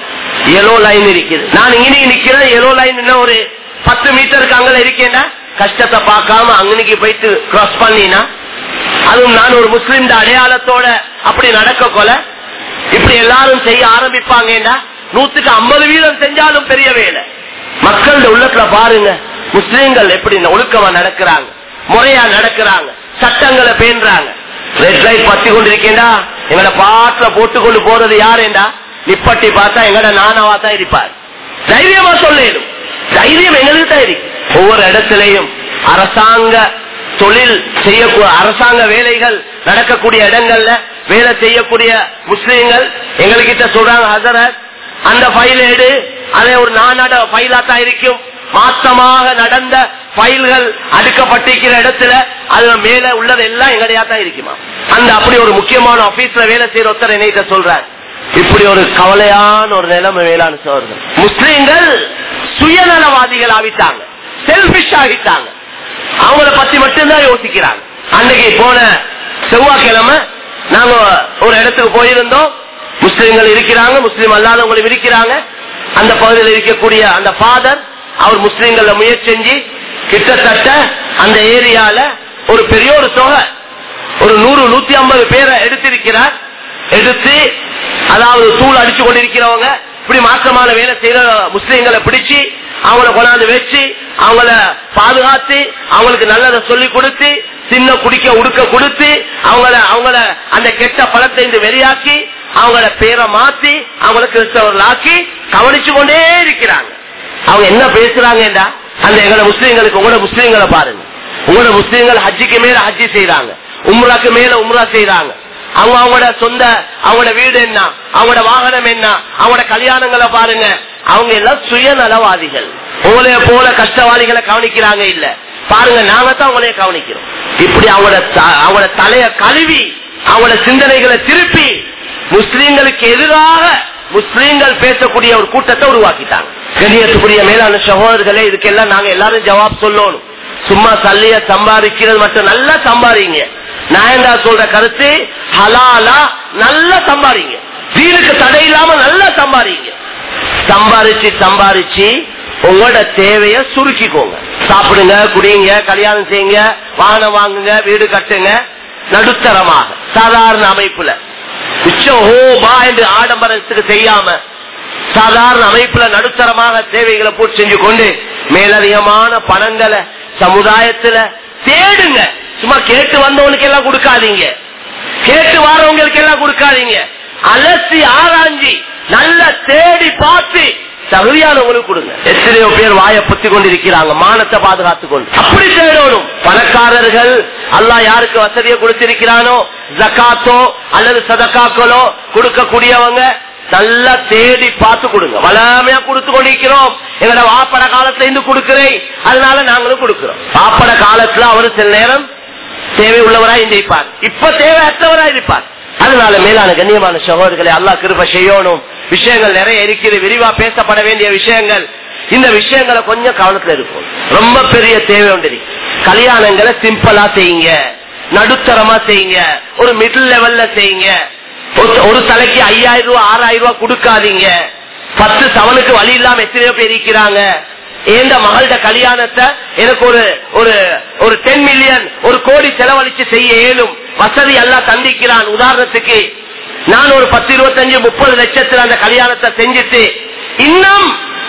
எல்லோ லைன் இருக்குது, நான் இங்கே நிக்கிறேன், எல்லோ லைன் ஒரு பத்து மீட்டருக்கு அங்க இருக்கேன்னா கஷ்டத்தை பார்க்காம அங்கனைக்கு போயிட்டு கிராஸ் பண்ணினா, அதுவும் நான் ஒரு முஸ்லிம் அடையாளத்தோட அப்படி நடக்க கொல இப்படி எல்லாரும் செய்ய ஆரம்பிப்பாங்கன்னா நூத்துக்கு ஐம்பது வீதம் செஞ்சாலும் பெரிய வேலை. மக்கள் உள்ளத்துல பாருங்க, முஸ்லிம்கள் எப்படி ஒழுக்கமா நடக்கிறாங்க, முறையா நடக்கிறாங்க, சட்டங்களை பேணுறாங்க. ரெட் லைட் பத்தி கொண்டிருக்கேண்டா எங்கட பாட்டுல போட்டுக்கொண்டு போறது யாருண்டா நிப்பட்டி பார்த்தா எங்கட நானாவா தான் இருப்பார். தைரியமா சொல்லும், தைரியம் எங்களுக்கு தான் இருக்கு. ஒவ்வொரு இடத்திலையும் அரசாங்க தொழில் செய்யக்கூடிய, அரசாங்க வேலைகள் நடக்கக்கூடிய இடங்கள்ல வேலை செய்யக்கூடிய முஸ்லீம்கள் எங்ககிட்ட சொல்றாங்க, ஹசரத் அந்த ஃபைல் எடு, அதே ஒரு நானட ஃபைலா தான் இருக்கும். மாற்றமாக நடந்த ஃபைல்கள் அடுக்கப்பட்டிருக்கிற இடத்துல அதுல மேல உள்ளது எல்லாம் எங்கடையா தான் இருக்குமா. அந்த அப்படி ஒரு முக்கியமான ஆபீஸ்ல வேலை செய்யற ஒருத்தர் என்னைட்ட சொல்றாரு. இப்படி ஒரு கவலையான ஒரு நிலைமை வேளாண் சோழர்கள். முஸ்லீம்கள் சுயநலவாதிகள் ஆகிட்டாங்க, செல்பிஷ் ஆகிட்டாங்க, அவங்கள பத்தி மட்டும்தான் யோசிக்கிறாங்க. அன்னைக்கு போன செவ்வாய்க்கிழமை நாங்க ஒரு இடத்துக்கு போயிருந்தோம். முஸ்லிம்கள் இருக்கிறாங்க, முஸ்லீம் அல்லாதவங்களும் இருக்கிறாங்க. அந்த பகுதியில் இருக்கக்கூடிய அந்த ஃபாதர் அவர் முஸ்லிம்கள முயற்சி செஞ்சு கிட்டத்தட்ட அந்த ஏரியால ஒரு பெரிய ஒரு தொகை, ஒரு நூறு நூத்தி ஐம்பது பேரை எடுத்திருக்கிறார். எடுத்து அதாவது தூள் அடிச்சு கொண்டிருக்கிறவங்க, இப்படி மாற்றமான வேலை செய்யற முஸ்லிம்களை பிடிச்சு அவங்கள கொண்டாந்து வச்சு அவங்கள பாதுகாத்து அவங்களுக்கு நல்லதை சொல்லி கொடுத்து சின்ன குடிக்க உடுக்க கொடுத்து அவங்கள அவங்கள அந்த கெட்ட பழத்தை வெளியாக்கி அவங்கள பேரை மாத்தி அவங்கள கிறிஸ்தவர்கள் ஆக்கி கவனிச்சு கொண்டே இருக்கிறாங்க. அவங்க என்ன பேசுறாங்கடா, அந்த எங்களை முஸ்லீம்களுக்கு உங்களோட முஸ்லீம்களை பாருங்க, உங்களோட முஸ்லீம்கள் ஹஜ்ஜிக்கு மேல ஹஜ்ஜி செய்யறாங்க, உம்ராக்கு மேல உம்ரா செய்யறாங்க. அவங்க அவங்களோட சொந்த அவங்களோட வீடு என்ன, அவங்களோட வாகனம் என்ன, அவங்களோட கல்யாணங்களை பாருங்க. அவங்க எல்லாம் சுயநலவாதிகள், உங்களைய போல கஷ்டவாதிகளை கவனிக்கிறாங்க இல்ல. பாருங்க, நாங்க தான் உங்களைய கவனிக்கிறோம். இப்படி அவங்களோட அவங்களோட தலைய கழுவி அவங்களோட சிந்தனைகளை திருப்பி முஸ்லீம்களுக்கு எதிராக முஸ்லீம்கள் பேசக்கூடிய ஒரு கூட்டத்தை உருவாக்கிட்டாங்க. கண்ணியத்துக்குரிய மேலான சகோதரர்களே, இதுக்கெல்லாம் நாங்க எல்லாரும் ஜவாப் சொல்லணும். சும்மா சல்லிய சம்பாதிக்கிறது மட்டும் நல்லா சம்பாதிங்க. நான் என்ன சொல்ற கருத்து, ஹலாலா நல்லா சம்பாதிங்க, வீலுக்கு தடை இல்லாம நல்லா சம்பாதிங்க. சம்பாதிச்சு சம்பாதிச்சு உங்களோட தேவைய சுருக்கிக்கோங்க. சாப்பிடுங்க, குடிங்க, கல்யாணம் செய்யுங்க, வாகனம் வாங்குங்க, வீடு கட்டுங்க. நடுத்தரமாக சாதாரண அமைப்புல என்று ஆடம்பரத்துக்கு செய்யாம சாதாரண அமைப்புல நடுத்தரமாக தேவைகளை போட்டு செஞ்சு கொண்டு மேலதிகமான பணங்களை சமுதாயத்துல தேடுங்க. சும்மா கேட்டு வந்தவனுக்கு எல்லாம் கொடுக்காதீங்க, கேட்டு வரவங்களுக்கு எல்லாம் கொடுக்காதீங்க. அலசி ஆராய்ஞ்சி நல்லா தேடி பார்த்து தகுதியானவங்களுக்கு கொடுங்க. எத்தனையோ பேர் வாயை புத்தி கொண்டிருக்கிறாங்க, மானத்தை பாதுகாத்துக் கொண்டு. அப்படி தேடணும். பணக்காரர்கள் அல்லாஹ் யாருக்கு வசதியை கொடுத்திருக்கிறானோ ஜகாத்தோ அல்லது சதகாக்களோ கொடுக்கக்கூடியவங்க நல்லா தேடி பார்த்து கொடுங்க. வளமையா கொடுத்து கொண்டிருக்கிறோம். எங்களோட வாப்பட காலத்துல இருந்து கொடுக்கிறேன், அதனால நாங்களும் கொடுக்கிறோம். வாப்பட காலத்துல அவரு சில நேரம் தேவை உள்ளவராய் இருப்பார், இப்ப தேவையற்றவராய் இருப்பார். அதனால மேலான கண்ணியமான சகோதரர்களை அல்லாஹ் கிருபை செய்யணும். விஷயங்கள் நிறைய இருக்குது, விரிவா பேசப்பட வேண்டிய விஷயங்கள். இந்த விஷயங்களை கொஞ்சம் கவனத்துல இருக்கும். ரொம்ப பெரிய தேவை உண்டு. கல்யாணங்களை சிம்பிளா செய்யுங்க, நடுத்தரமா செய்யுங்க, ஒரு மிடில் லெவல்ல செய்யுங்க. ஒரு தலைக்கு ஐயாயிரம் ரூபாய் ஆறாயிரம் ரூபாய் கொடுக்காதீங்க. பத்து சவனுக்கு வழி இல்லாம எத்தனையோ பேர் இருக்கிறாங்க. ஏந்த மகளோட கல்யாணத்தை எனக்கு ஒரு ஒரு டென் மில்லியன் ஒரு கோடி செலவழிச்சு செய்ய இயலும், வசதி எல்லாம் தந்திக்கிறான். உதாரணத்துக்கு நான் ஒரு பத்து இருபத்தஞ்சு முப்பது லட்சத்துல அந்த கல்யாணத்தை செஞ்சுட்டு இன்னும்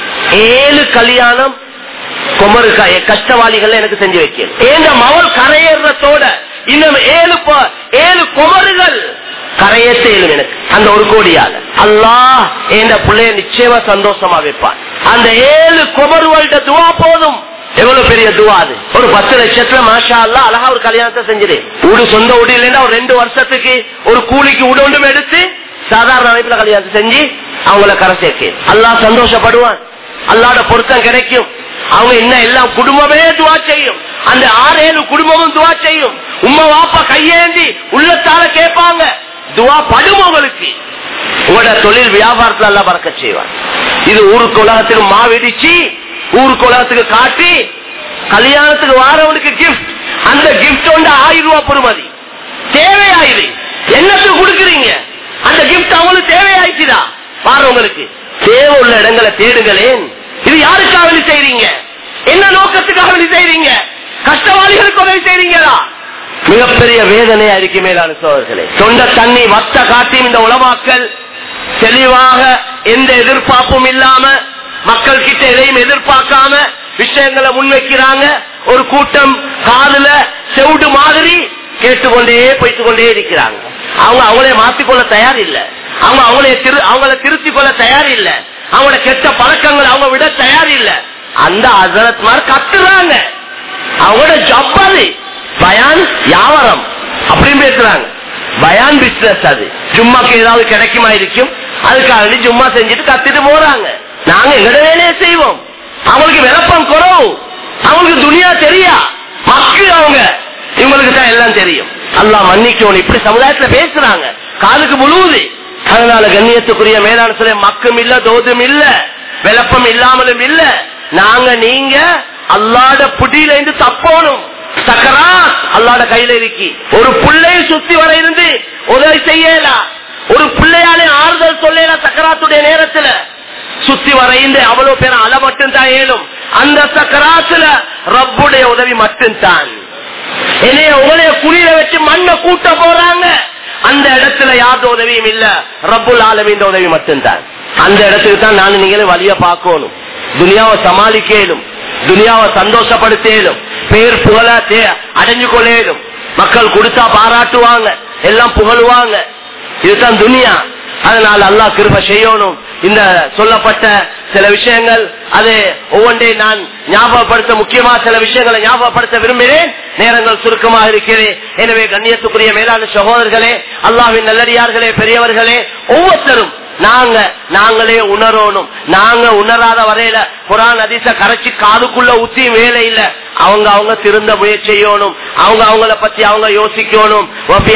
ஏழு கல்யாணம் குமரு கஷ்டவாளிகள் எனக்கு செஞ்சு வைக்கணும். ஏந்த மகள் கரையேறத்தோட இன்னும் ஏழு ஏழு குமருகள் கரையேற்ற இயலும் எனக்கு அந்த ஒரு கோடியால. அல்லாஹ் என்ற பிள்ளைய நிச்சயமா சந்தோஷமா வைப்பான். அந்த ஏழு குமருவல்ட துவா போதும். எவ்வளவு பெரிய துவா அது. ஒரு பத்து லட்சத்துல மாஷா அல்லாஹ் அழகா ஒரு கல்யாணத்தை செஞ்சிரு. வீடு சொந்த வீடு இல்லைன்னா ஒரு ரெண்டு வருஷத்துக்கு ஒரு கூலிக்கு வீடு ஒன்றும் எடுத்து சாதாரண அமைப்புல கல்யாணத்தை செஞ்சு அவங்கள கரை சேர்க்க அல்லாஹ் சந்தோஷப்படுவான். அல்லாட பொருத்தம் கிடைக்கும். அவங்க இன்னும் எல்லாம் குடும்பமே துவா செய்யும். அந்த ஆறு ஏழு குடும்பமும் துவா செய்யும். உம்மா வாப்பா கையேந்தி உள்ளத்தால கேட்பாங்க, துவா படும். உங்களுக்கு உங்களோட தொழில் வியாபாரத்துல எல்லாம் பறக்க செய்வான். இது ஊருக்கு உலகத்துக்கு மாவிடிச்சு ஊருக்கு உலகத்துக்கு காட்டி கல்யாணத்துக்கு வாரவனுக்கு கிஃப்ட். அந்த கிஃப்ட் வந்து ஆயிரம் ரூபாய் பெறுமதி. தேவையாயிரு என்னத்துக்கு கொடுக்குறீங்க? அந்த கிஃப்ட் அவங்களுக்கு தேவையாயிடுச்சுதா? வாரவங்களுக்கு தேவை உள்ள இடங்களை தேடுங்களேன். இது யாருக்காக வேலை செய்றீங்க? என்ன நோக்கத்துக்காக வேலை செய்றீங்க? கஷ்டவாளிகளுக்கு உதவி செய்றீங்களா? மிகப்பெரிய வேதனையா இருக்கு மேலான சோழர்களே. சொந்த தண்ணி வத்த காட்டியும் இந்த உலமாக்கள் தெளிவாக எந்த எதிர்பார்ப்பும் இல்லாம மக்கள் கிட்ட எதையும் எதிர்பார்க்காம விஷயங்களை முன்வைக்கிறாங்க. ஒரு கூட்டம் காதுல செவுடு மாதிரி கேட்டுக்கொண்டே போயிட்டு கொண்டே இருக்கிறாங்க. அவங்க அவங்களே மாற்றிக்கொள்ள தயார் இல்ல, அவங்க அவங்களே அவங்களை திருத்திக் கொள்ள தயார் இல்ல, அவங்களோட கெட்ட பழக்கங்கள் அவங்க விட தயார் இல்ல. அந்த ஹசரத் மாதிரி கத்துறாங்க. அவங்களோட ஜப் அது பயான் வியாபாரம் அப்படின்னு பேசுறாங்க. பயான் பிசினஸ் அது. ஜும்மாக்கு ஏதாவது கிடைக்குமா இருக்கும், அதுக்காக ஜும்மா செஞ்சுட்டு கத்துட்டு போறாங்க. நாங்க எங்கட வேலையை செய்வோம். அவங்களுக்கு விளப்பம் குறவு, அவங்களுக்கு துனியா தெரியா, மக்கள் அவங்க இவங்களுக்கு தான் எல்லாம் தெரியும். அல்லாஹ் மன்னிக்கணும். இப்படி சமுதாயத்துல பேசுறாங்க, காலுக்கு முழுவுது. அதனால கண்ணியத்துக்குரிய மேலான சொல்ல மக்கும் இல்ல, தோதும் இல்ல, விளப்பம் இல்லாமலும் இல்ல. நாங்க நீங்க அல்லாட புடியில இருந்து தப்போனும். சக்கராத் அல்லாட கையில இருக்கி. ஒரு பிள்ளையை சுத்தி வர இருந்து உதவி செய்யலாம், ஒரு பிள்ளையாலே ஆறுதல் சொல்லலாம். சக்கராத்துடைய நேரத்துல சுத்தி வரைந்து அவ்வளவு பேர் அல மட்டும் தான் ஏழும். அந்த சக்கராத்துல ரப்புடைய உதவி மட்டும்தான். என்னைய உங்களைய குளிர வச்சு மண்ணை கூட்ட போறாங்க. அந்த இடத்துல யாருடைய உதவியும் இல்ல, ரப்புல் ஆலமீன் உதவி மட்டும்தான். அந்த இடத்துக்கு தான் நான் நீங்களே வழிய பார்க்கணும். துனியாவை சமாளிக்கலும், துனியாவை சந்தோஷப்படுத்தலும், பேர் புகழ அடைஞ்சு கொள்ளலும். மக்கள் கொடுத்தா பாராட்டுவாங்க, எல்லாம் புகழுவாங்க. இதுதான் துனியா. அதனால அல்லாஹ் கிருபை செய்யணும். இந்த சொல்லப்பட்ட சில விஷயங்கள் அது ஒவ்வொன்றையும் நான் ஞாபகப்படுத்த, முக்கியமா சில விஷயங்களை ஞாபகப்படுத்த விரும்புகிறேன். நேரங்கள் சுருக்கமாக இருக்கிறேன். எனவே கண்ணியத்துக்குரிய மேலான சகோதரர்களே, அல்லாஹ்வின் நல்லடியார்களே, பெரியவர்களே, ஒவ்வொருத்தரும் நாங்க நாங்களே உணரணும். நாங்க உணராத வரையில குர்ஆன் ஹதீஸ கரைச்சி காதுக்குள்ள ஊத்தியும் வேலை இல்ல. அவங்க அவங்க திருந்த முயற்சி செய்யணும். அவங்க அவங்கள பத்தி அவங்க யோசிக்கணும்.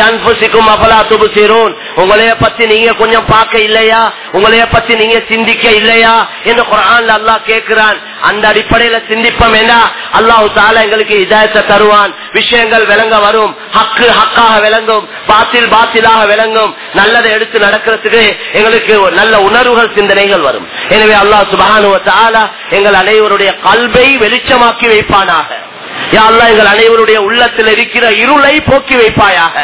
உங்களைய பத்தி நீங்க கொஞ்சம் பார்க்க இல்லையா, உங்களைய பத்தி நீங்க சிந்திக்க இல்லையா என்று குர்ஆன்ல அல்லாஹ் கேட்கிறான். அந்த அடிப்படையில சிந்திப்போம் என்றா அல்லாஹ் தஆலா எங்களுக்கு ஹிதாயத்தை தருவான். விஷயங்கள் விளங்க வரும், ஹக்கு ஹக்காக விளங்கும், பாத்தில் பாத்திலாக விளங்கும். நல்லதை எடுத்து நடக்கிறதுக்கு எங்களுக்கு நல்ல உணர்வுகள், சிந்தனைகள் வரும். எனவே அல்லாஹ் சுப்ஹானஹு வ தஆலா எங்கள் அனைவருடைய கல்பை வெளிச்சமாக்கி வைப்பானாக. யா அல்லாஹ் எங்கள் அனைவருடைய உள்ளத்தில் இருக்கிற இருளை போக்கி வைப்பாயாக.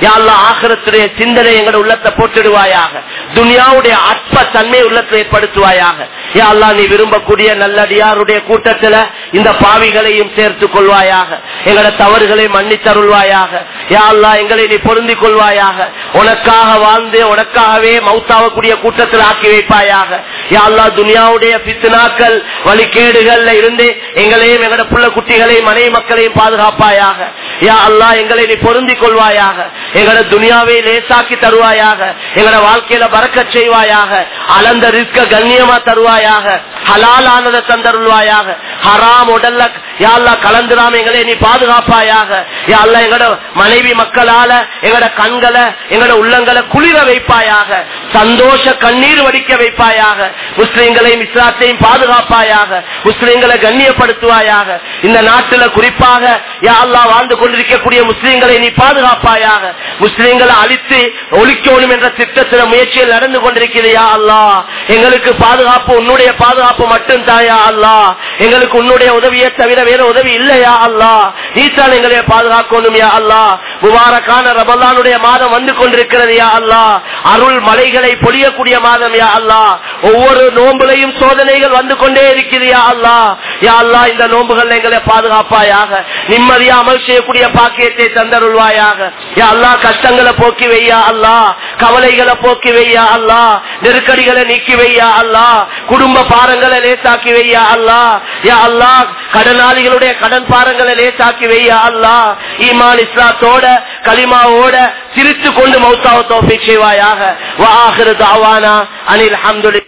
யா அல்லாஹ் ஆகிரத்துடைய சிந்தனை எங்கட உள்ளத்தை போட்டுடுவாயாக. துனியாவுடைய அற்ப தன்மை உள்ளத்தை ஏற்படுத்துவாயாக. யா அல்லாஹ் நீ விரும்பக்கூடிய நல்லடியாருடைய கூட்டத்துல இந்த பாவிகளையும் சேர்த்துக் கொள்வாயாக. எங்கட தவறுகளை மன்னித்தருள்வாயாக. யா அல்லாஹ் எங்களை நீ பொருந்திக் கொள்வாயாக. உனக்காக வாழ்ந்து உனக்காகவே மௌத்தாவக்கூடிய கூட்டத்தில் ஆக்கி வைப்பாயாக. யா அல்லாஹ் துனியாவுடைய பித்னாக்கள் வழிகேடுகள்ல இருந்து எங்களையும் எங்கட புள்ள குட்டிகளையும் மனைவி மக்களையும் பாதுகாப்பாயாக. யா அல்லாஹ் எங்களை நீ பொருந்திக் கொள்வாயாக. எங்கட துனியாவை லேசாக்கி தருவாயாக. எங்கட வாழ்க்கையில பறக்கச் செய்வாயாக. அளந்த ரிஸ்க கண்ணியமா தருவாயாக. ஹலாலானதை தந்தருள்வாயாக. ஹராம் உடல்ல யா அல்லாஹ் கலந்துராம எங்களை நீ பாதுகாப்பாயாக. யா அல்லாஹ் எங்கட மனைவி மக்களால எங்கட கண்களை எங்கட உள்ளங்களை குளிர வைப்பாயாக. சந்தோஷ கண்ணீர் வடிக்க வைப்பாயாக. முஸ்லிம்களையும் இஸ்லாத்தையும் பாதுகாப்பாயாக. முஸ்லிம்களை கண்ணியப்படுத்துவாயாக. இந்த நாட்டில குறிப்பாக யா அல்லாஹ் வாழ்ந்து கொண்டிருக்கக்கூடிய முஸ்லிம்களை நீ பாதுகாப்பாயாக. முஸ்லிம்களை அழித்து ஒழிக்கணும் என்ற திட்டத்தில முயற்சியில் நடந்து கொண்டிருக்கிறது யா அல்லாஹ். எங்களுக்கு பாதுகாப்பு உன்னுடைய பாதுகாப்பு மட்டும் தாயா அல்லாஹ். எங்களுக்கு உன்னுடைய உதவியை தவிர வேற உதவி இல்லையா அல்லாஹ். நீதான் எங்களை பாதுகாக்கணும் யா அல்லாஹ். முபாரக்கான ரமலானுடைய மாதம் வந்து கொண்டிருக்கிறது யா அல்லாஹ். அருள் மலைகளை பொழியக்கூடிய மாதம் யா அல்லாஹ். ஒவ்வொரு நோன்புலையும் சோதனைகள் வந்து கொண்டே இருக்கிறது யா அல்லாஹ். யா அல்லாஹ் இந்த நோன்புகள் எங்களை பாதுகாப்பாயாக. நிம்மதியா அமல் செய்யக்கூடிய பாக்கியத்தை தந்தருள்வாயாக. யா அல்லாஹ் கஷ்டங்களை போக்கி வையா அல்லாஹ். கவலைகளை போக்கி வையா அல்லாஹ். நெருக்கடிகளை நீக்கி வையா அல்லாஹ். குடும்ப பாரங்களை லேசாக்கி வையா அல்லாஹ். யா அல்லாஹ் கடனாளிகளுடைய கடன் பாரங்களை லேசாக்கி வையா அல்லாஹ். ஈமான் இஸ்லாத்தோட கலிமாவோட சிரித்து கொண்டு மௌத்தாவ தௌஃபீக் செய்வாயாக. வ ஆகிரு தஅவானா அனில் ஹம்துலில்லாஹ்.